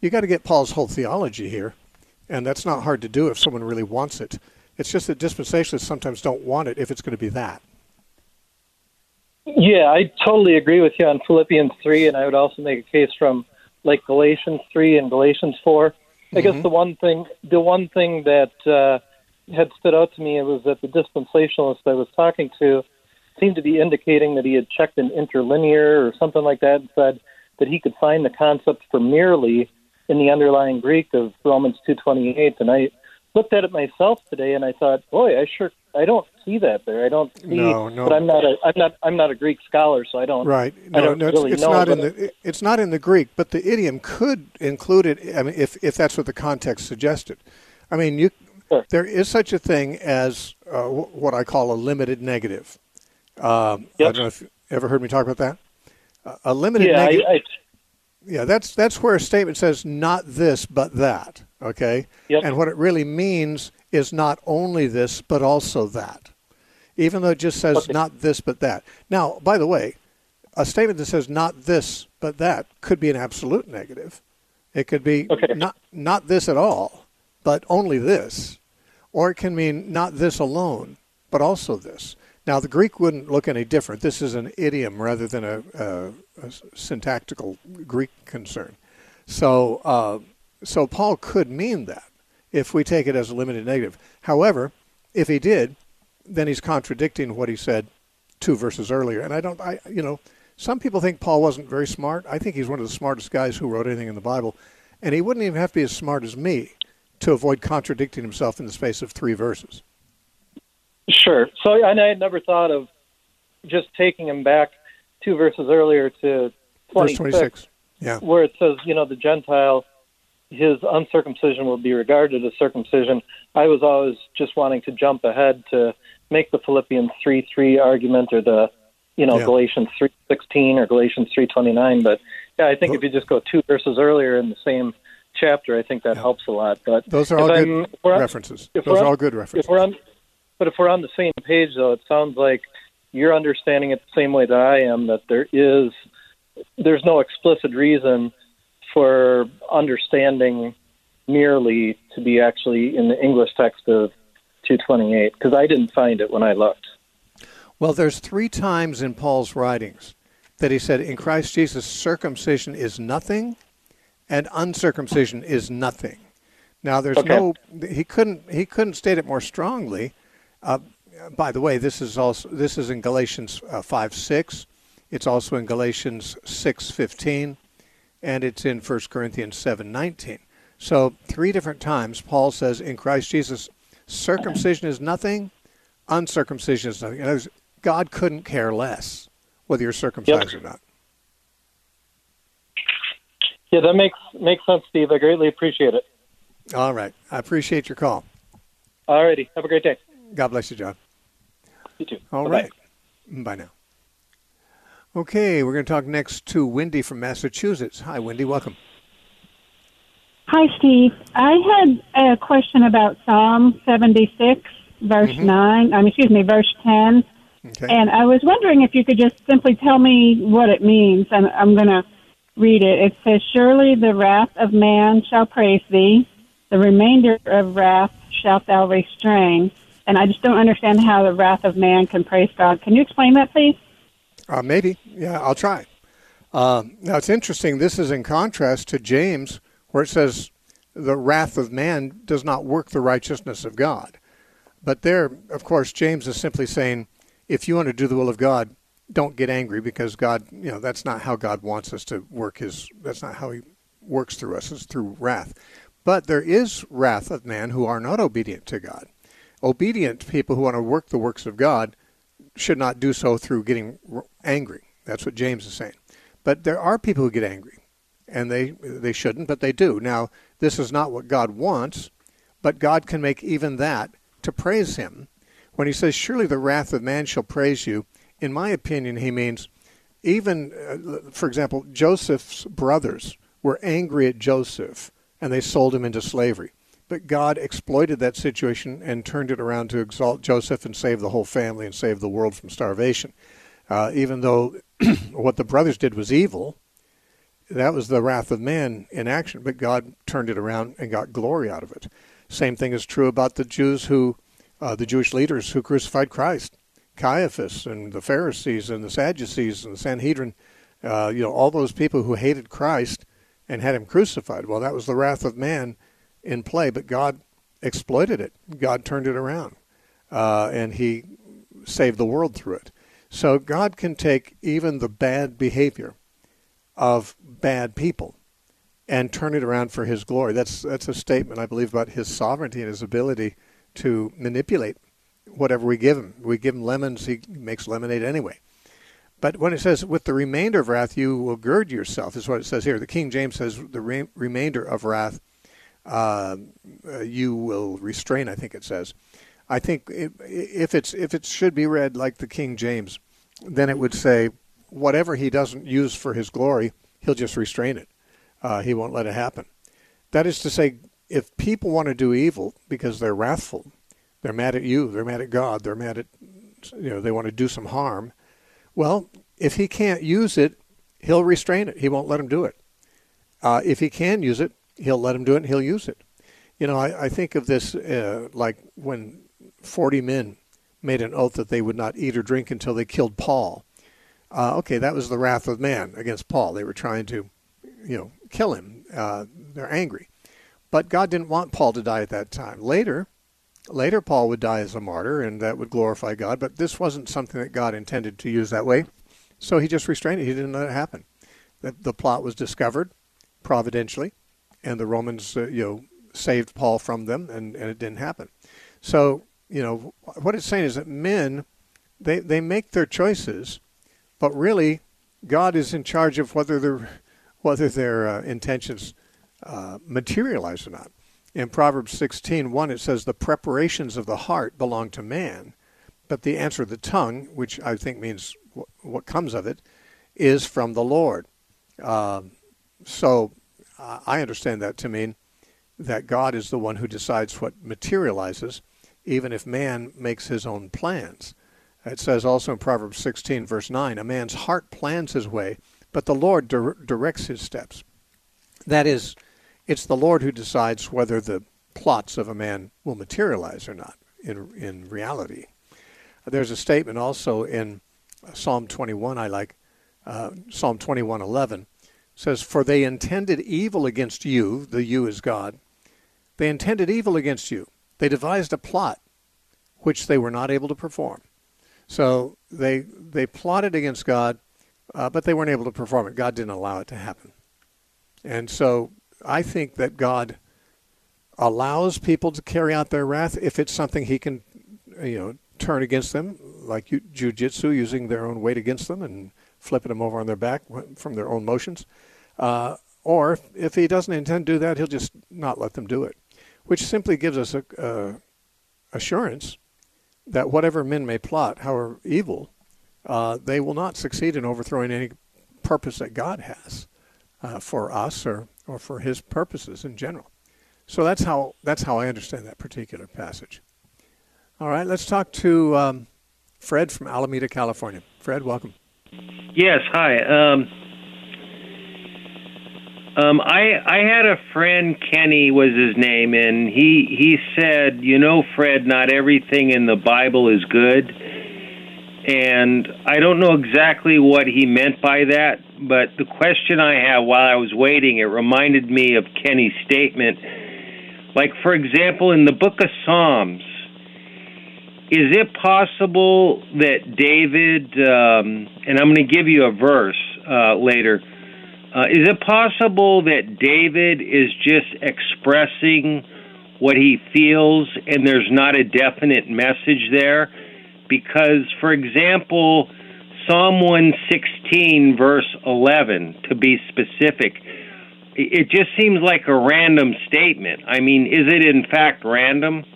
you got to get Paul's whole theology here, and that's not hard to do if someone really wants it. It's just that dispensationalists sometimes don't want it if it's going to be that. Yeah, I totally agree with you on Philippians three, and I would also make a case from like Galatians three and Galatians four. I mm-hmm. guess the one thing, the one thing that uh, had stood out to me was that the dispensationalist I was talking to seemed to be indicating that he had checked an interlinear or something like that and said that he could find the concept for merely in the underlying Greek of Romans two twenty-eight. And I looked at it myself today, and I thought, boy, I sure I don't see that there. I don't see. No, no. But I'm not a I'm not I'm not a Greek scholar, so I don't. Right. No, I don't no, really it's, it's know. not in the it's not in the Greek, but the idiom could include it. I mean, if if that's what the context suggested. I mean, you sure. there is such a thing as uh, what I call a limited negative. Um, yep. I don't know if you ever heard me talk about that. Uh, a limited yeah, negative. I, I, yeah, that's that's where a statement says not this but that. Okay. Yep. And what it really means is not only this but also that. Even though it just says okay. not this but that. Now, by the way, a statement that says not this but that could be an absolute negative. It could be okay. not not this at all, but only this. Or it can mean not this alone, but also this. Now, the Greek wouldn't look any different. This is an idiom rather than a, a, a syntactical Greek concern. So, uh, so Paul could mean that if we take it as a limited negative. However, if he did, then he's contradicting what he said two verses earlier. And I don't, I, you know, some people think Paul wasn't very smart. I think he's one of the smartest guys who wrote anything in the Bible. And he wouldn't even have to be as smart as me to avoid contradicting himself in the space of three verses. Sure. So, and I had never thought of just taking him back two verses earlier to twenty-six, Verse twenty-six. Yeah. Where it says, you know, the Gentile, his uncircumcision will be regarded as circumcision. I was always just wanting to jump ahead to make the Philippians three three argument, or the, you know, yeah. Galatians three sixteen or Galatians three twenty-nine. But yeah, I think well, if you just go two verses earlier in the same chapter, I think that yeah. helps a lot. But those are all good on, references. Those are on, all good references. If we're on, but if we're on the same page, though, it sounds like you're understanding it the same way that I am, that there is, there's no explicit reason for understanding merely to be actually in the English text of two twenty-eight, because I didn't find it when I looked. Well, there's three times in Paul's writings that he said, in Christ Jesus, circumcision is nothing and uncircumcision is nothing. Now, there's okay. no, he couldn't, he couldn't state it more strongly. Uh, by the way, this is also, this is in Galatians uh, five six. It's also in Galatians six fifteen, and it's in First Corinthians seven nineteen. So three different times Paul says, in Christ Jesus, circumcision is nothing, uncircumcision is nothing. In other words, God couldn't care less whether you're circumcised yep. or not. Yeah, that makes makes sense, Steve. I greatly appreciate it. All right. I appreciate your call. All righty. Have a great day. God bless you, John. You too. All Bye-bye. right. Bye now. Okay, we're going to talk next to Wendy from Massachusetts. Hi, Wendy. Welcome. Hi, Steve. I had a question about Psalm seventy-six, verse mm-hmm. nine. I mean, excuse me, verse ten. Okay. And I was wondering if you could just simply tell me what it means. And I'm going to read it. It says, surely the wrath of man shall praise thee, the remainder of wrath shalt thou restrain. And I just don't understand how the wrath of man can praise God. Can you explain that, please? Uh, maybe. Yeah, I'll try. Um, now, it's interesting. This is in contrast to James, where it says the wrath of man does not work the righteousness of God. But there, of course, James is simply saying, if you want to do the will of God, don't get angry, because God, you know, that's not how God wants us to work his, that's not how he works through us, it's through wrath. But there is wrath of man who are not obedient to God. Obedient people who want to work the works of God should not do so through getting angry. That's what James is saying. But there are people who get angry, and they they shouldn't, but they do. Now, this is not what God wants, but God can make even that to praise him. When he says, surely the wrath of man shall praise you, in my opinion, he means even, uh, for example, Joseph's brothers were angry at Joseph, and they sold him into slavery. But God exploited that situation and turned it around to exalt Joseph and save the whole family and save the world from starvation. Uh, even though what the brothers did was evil, that was the wrath of man in action, but God turned it around and got glory out of it. Same thing is true about the Jews who, uh, the Jewish leaders who crucified Christ. Caiaphas and the Pharisees and the Sadducees and the Sanhedrin, uh, you know, all those people who hated Christ and had him crucified. Well, that was the wrath of man in play, but God exploited it. God turned it around, uh, and he saved the world through it. So God can take even the bad behavior of bad people and turn it around for his glory. That's that's a statement, I believe, about his sovereignty and his ability to manipulate whatever we give him. We give him lemons, he makes lemonade anyway. But when it says, with the remainder of wrath, you will gird yourself, is what it says here. The King James says, the re- remainder of wrath, uh, uh, you will restrain, I think it says. I think it, if it's if it should be read like the King James, then it would say, whatever he doesn't use for his glory, he'll just restrain it. Uh, he won't let it happen. That is to say, if people want to do evil because they're wrathful, they're mad at you, they're mad at God, they're mad at, you know, they want to do some harm. Well, if he can't use it, he'll restrain it. He won't let them do it. Uh, if he can use it, he'll let them do it and he'll use it. You know, I, I think of this uh, like when forty men made an oath that they would not eat or drink until they killed Paul. Uh, okay, that was the wrath of man against Paul. They were trying to, you know, kill him. Uh, they're angry. But God didn't want Paul to die at that time. Later, Later, Paul would die as a martyr, and that would glorify God, but this wasn't something that God intended to use that way, so he just restrained it. He didn't let it happen. The, the plot was discovered providentially, and the Romans, uh, you know, saved Paul from them, and, and it didn't happen. So, you know, what it's saying is that men, they, they make their choices, but really, God is in charge of whether their, whether their uh, intentions uh, materialize or not. In Proverbs sixteen one, it says, the preparations of the heart belong to man, but the answer of the tongue, which I think means w- what comes of it, is from the Lord. Uh, so uh, I understand that to mean that God is the one who decides what materializes, even if man makes his own plans. It says also in Proverbs sixteen, verse nine, a man's heart plans his way, but the Lord dir- directs his steps. That is, it's the Lord who decides whether the plots of a man will materialize or not in in reality. There's a statement also in Psalm twenty-one I like, uh, Psalm twenty-one eleven, says, for they intended evil against you, the you is God, they intended evil against you. They devised a plot which they were not able to perform. So they they plotted against God, uh, but they weren't able to perform it. God didn't allow it to happen. And so I think that God allows people to carry out their wrath if it's something he can, you know, turn against them, like jiu-jitsu, using their own weight against them and flipping them over on their back from their own motions. Uh, or if he doesn't intend to do that, he'll just not let them do it, which simply gives us a, a assurance that whatever men may plot, however evil, uh, they will not succeed in overthrowing any purpose that God has uh, for us or or for his purposes in general. So that's how that's how I understand that particular passage. All right, let's talk to um, Fred from Alameda, California. Fred, welcome. Yes, hi. Um, um, I I had a friend, Kenny was his name, and he, he said, you know, Fred, not everything in the Bible is good. And I don't know exactly what he meant by that, but the question I have while I was waiting, it reminded me of Kenny's statement. Like, for example, in the book of Psalms, is it possible that David, um, and I'm going to give you a verse uh, later, uh, is it possible that David is just expressing what he feels and there's not a definite message there? Because, for example, Psalm one sixteen, verse eleven, to be specific, it just seems like a random statement. I mean, is it in fact random?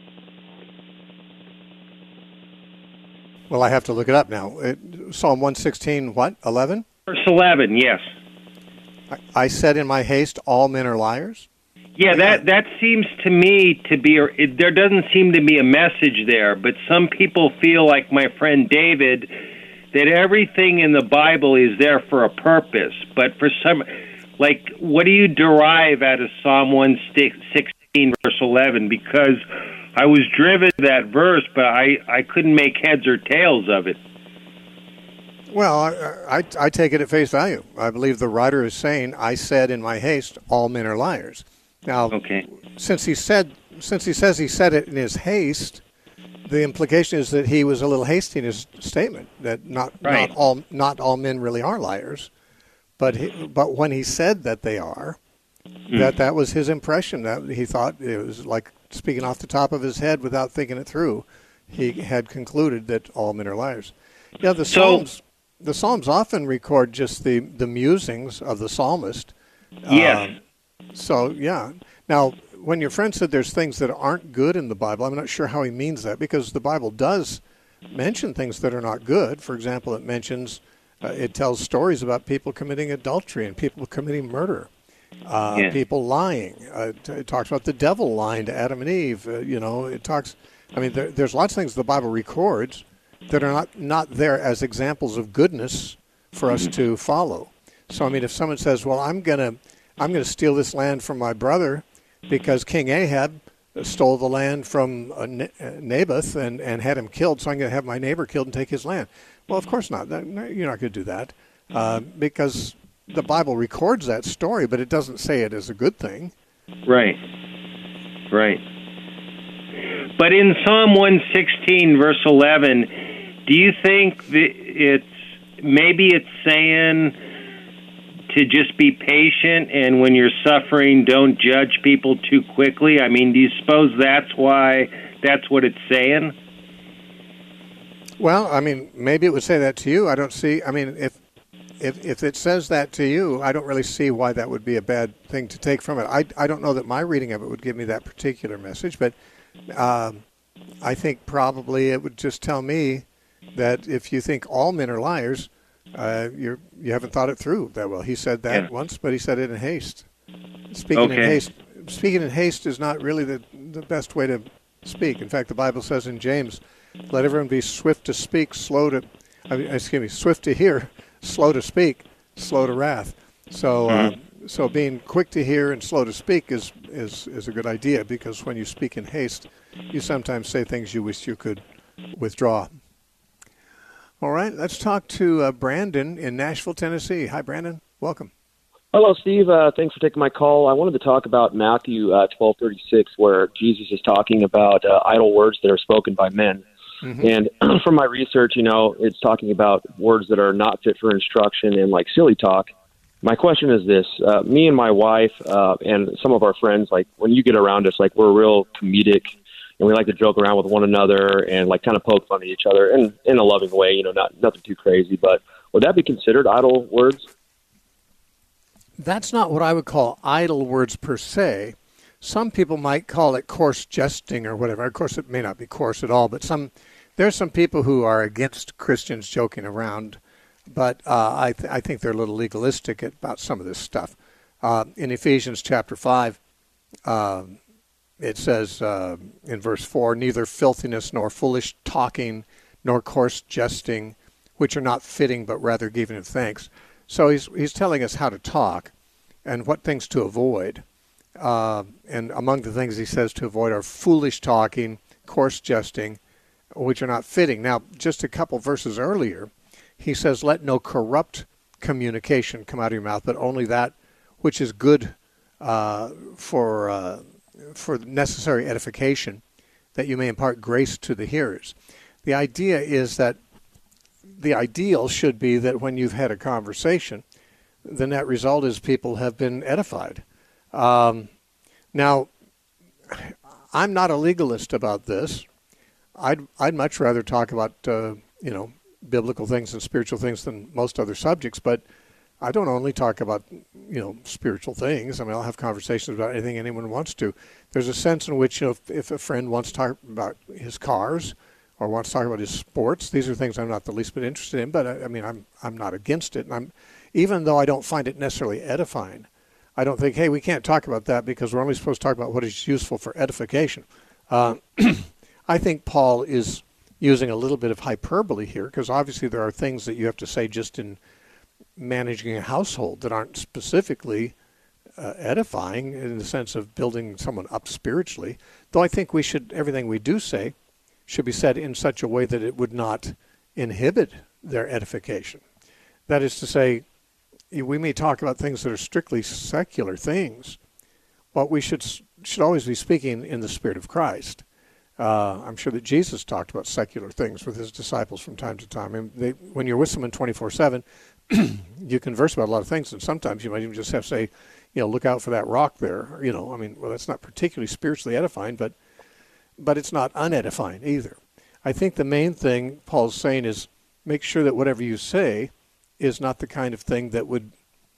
Well, I have to look it up now. It, Psalm one sixteen, what, eleven? Verse eleven, yes. I, I said in my haste, all men are liars? Yeah, that, that seems to me to be, it, there doesn't seem to be a message there, but some people feel like my friend David, that everything in the Bible is there for a purpose, but for some, like, what do you derive out of Psalm one sixteen, verse eleven? Because I was driven to that verse, but I, I couldn't make heads or tails of it. Well, I, I, I take it at face value. I believe the writer is saying, I said in my haste, all men are liars. Now, okay. since he said, since he says he said it in his haste, the implication is that he was a little hasty in his statement, that not, right. not all not all men really are liars. But he, but when he said that they are, mm. that that was his impression. That he thought it was like speaking off the top of his head without thinking it through. He had concluded that all men are liars. Yeah, the so, Psalms the Psalms often record just the, the musings of the psalmist. Yes. Um, so yeah. Now, when your friend said there's things that aren't good in the Bible, I'm not sure how he means that, because the Bible does mention things that are not good. For example, it mentions Uh, it tells stories about people committing adultery and people committing murder, uh, yeah. people lying. Uh, it talks about the devil lying to Adam and Eve. Uh, you know, it talks. I mean, there, there's lots of things the Bible records that are not, not there as examples of goodness for us to follow. So, I mean, if someone says, "Well, I'm gonna, I'm gonna steal this land from my brother because King Ahab stole the land from uh, Naboth and, and had him killed, so I'm going to have my neighbor killed and take his land." Well, of course not. That, you're not going to do that uh, because the Bible records that story, but it doesn't say it is a good thing. Right. Right. But in Psalm one sixteen, verse eleven, do you think that it's maybe it's saying to just be patient, and when you're suffering, don't judge people too quickly? I mean, do you suppose that's why that's what it's saying? Well, I mean, maybe it would say that to you. I don't see, I mean, if if if it says that to you, I don't really see why that would be a bad thing to take from it. I, I don't know that my reading of it would give me that particular message, but um, I think probably it would just tell me that if you think all men are liars, uh, you're, you haven't thought it through that well. He said that yeah. once, but he said it in haste. Speaking okay. in haste, speaking in haste is not really the, the best way to speak. In fact, the Bible says in James, let everyone be swift to speak, slow to, I mean, excuse me, swift to hear, slow to speak, slow to wrath. So, mm-hmm. uh, so being quick to hear and slow to speak is, is, is a good idea, because when you speak in haste, you sometimes say things you wish you could withdraw. All right, let's talk to uh, Brandon in Nashville, Tennessee. Hi, Brandon. Welcome. Hello, Steve. Uh, thanks for taking my call. I wanted to talk about Matthew uh, twelve thirty-six, where Jesus is talking about uh, idle words that are spoken by men. Mm-hmm. And from my research, you know, it's talking about words that are not fit for instruction and like silly talk. My question is this. Uh, me and my wife uh, and some of our friends, like when you get around us, like we're real comedic and we like to joke around with one another and like kind of poke fun at each other in, in a loving way, you know, not nothing too crazy. But would that be considered idle words? That's not what I would call idle words per se. Some people might call it coarse jesting or whatever. Of course, it may not be coarse at all, but some there's some people who are against Christians joking around, but uh, I, th- I think they're a little legalistic about some of this stuff. Uh, in Ephesians chapter five, uh, it says uh, in verse four, neither filthiness nor foolish talking nor coarse jesting, which are not fitting, but rather giving of thanks. So he's he's telling us how to talk and what things to avoid. Uh, and among the things he says to avoid are foolish talking, coarse jesting, which are not fitting. Now, just a couple verses earlier, he says, let no corrupt communication come out of your mouth, but only that which is good uh, for uh, for necessary edification, that you may impart grace to the hearers. The idea is that the ideal should be that when you've had a conversation, the net result is people have been edified. Um, now, I'm not a legalist about this. I'd I'd much rather talk about uh, you know biblical things and spiritual things than most other subjects. But I don't only talk about you know spiritual things. I mean, I'll have conversations about anything anyone wants to. There's a sense in which you know if, if a friend wants to talk about his cars or wants to talk about his sports, these are things I'm not the least bit interested in. But I, I mean, I'm I'm not against it. And I'm even though I don't find it necessarily edifying, I don't think, hey, we can't talk about that because we're only supposed to talk about what is useful for edification. Uh, I think Paul is using a little bit of hyperbole here because obviously there are things that you have to say just in managing a household that aren't specifically uh, edifying in the sense of building someone up spiritually. Though I think we should, everything we do say should be said in such a way that it would not inhibit their edification. That is to say, we may talk about things that are strictly secular things, but we should should always be speaking in the Spirit of Christ. Uh, I'm sure that Jesus talked about secular things with his disciples from time to time. And they, when you're with someone twenty-four seven, you converse about a lot of things, and sometimes you might even just have to say, you know, look out for that rock there. You know, I mean, well, that's not particularly spiritually edifying, but but it's not unedifying either. I think the main thing Paul's saying is make sure that whatever you say is not the kind of thing that would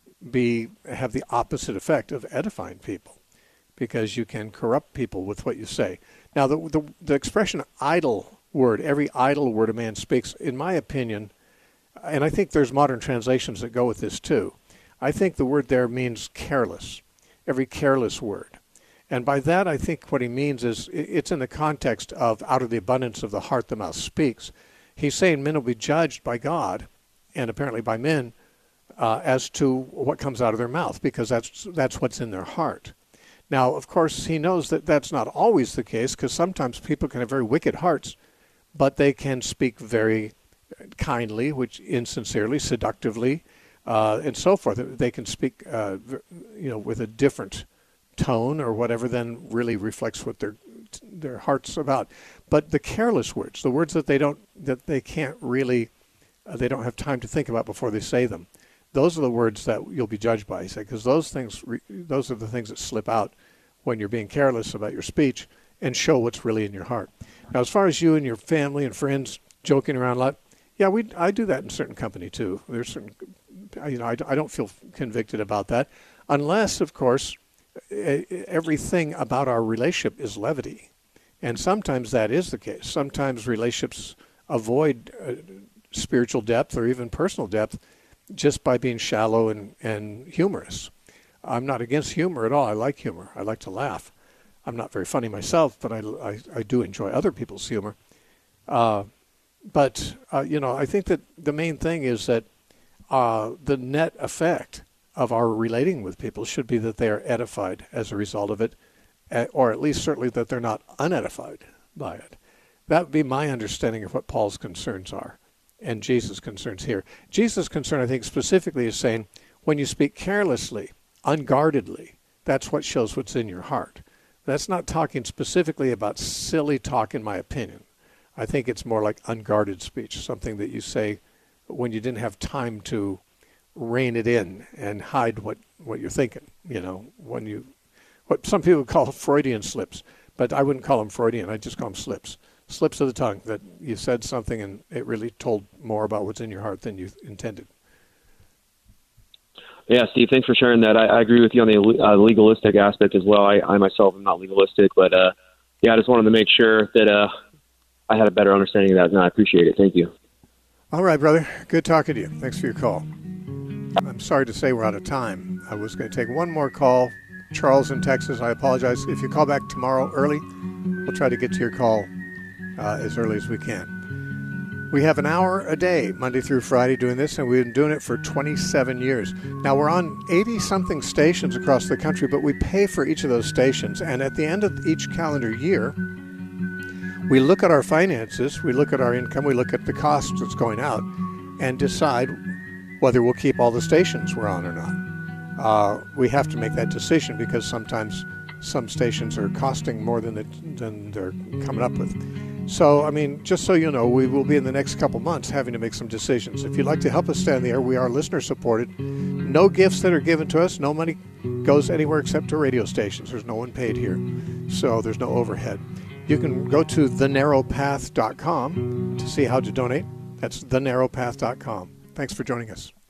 be have the opposite effect of edifying people, because you can corrupt people with what you say. Now, the, the the expression idle word, every idle word a man speaks, in my opinion, and I think there's modern translations that go with this too, I think the word there means careless, every careless word. And by that, I think what he means is it's in the context of out of the abundance of the heart the mouth speaks. He's saying men will be judged by God, and apparently by men, uh, as to what comes out of their mouth, because that's that's what's in their heart. Now, of course, he knows that that's not always the case, because sometimes people can have very wicked hearts, but they can speak very kindly, which insincerely, seductively, uh, and so forth. They can speak, uh, you know, with a different tone or whatever than really reflects what their their heart's about. But the careless words, the words that they don't, that they can't really, uh, they don't have time to think about before they say them, those are the words that you'll be judged by, because those things, those are the things that slip out when you're being careless about your speech and show what's really in your heart. Now, as far as you and your family and friends joking around a lot, yeah, we I do that in certain company too. There's certain, you know, I, I don't feel convicted about that, unless, of course, everything about our relationship is levity, and sometimes that is the case. Sometimes relationships avoid uh, spiritual depth or even personal depth just by being shallow and, and humorous. I'm not against humor at all. I like humor. I like to laugh. I'm not very funny myself, but I, I, I do enjoy other people's humor. Uh, but, uh, you know, I think that the main thing is that uh, the net effect of our relating with people should be that they are edified as a result of it, or at least certainly that they're not unedified by it. That would be my understanding of what Paul's concerns are and Jesus' concerns here. Jesus' concern, I think, specifically is saying when you speak carelessly, unguardedly, that's what shows what's in your heart. That's not talking specifically about silly talk, in my opinion. I think it's more like unguarded speech, something that you say when you didn't have time to rein it in and hide what, what you're thinking, you know, when you, what some people call Freudian slips, but I wouldn't call them Freudian, I'd just call them slips. Slips of the tongue, that you said something and it really told more about what's in your heart than you intended. Yeah, Steve, thanks for sharing that. I, I agree with you on the uh, legalistic aspect as well. I, I myself am not legalistic, but uh, yeah, I just wanted to make sure that uh, I had a better understanding of that, and I appreciate it. Thank you. All right, brother. Good talking to you. Thanks for your call. I'm sorry to say we're out of time. I was going to take one more call. Charles in Texas, I apologize. If you call back tomorrow early, we'll try to get to your call uh, as early as we can. We have an hour a day, Monday through Friday, doing this, and we've been doing it for twenty-seven years. Now, we're on eighty-something stations across the country, but we pay for each of those stations, and at the end of each calendar year, we look at our finances, we look at our income, we look at the cost that's going out, and decide whether we'll keep all the stations we're on or not. Uh, we have to make that decision because sometimes some stations are costing more than, it, than they're coming up with. So, I mean, just so you know, we will be in the next couple months having to make some decisions. If you'd like to help us stay on the air, we are listener-supported. No gifts that are given to us. No money goes anywhere except to radio stations. There's no one paid here. So there's no overhead. You can go to the narrow path dot com to see how to donate. That's the narrow path dot com. Thanks for joining us.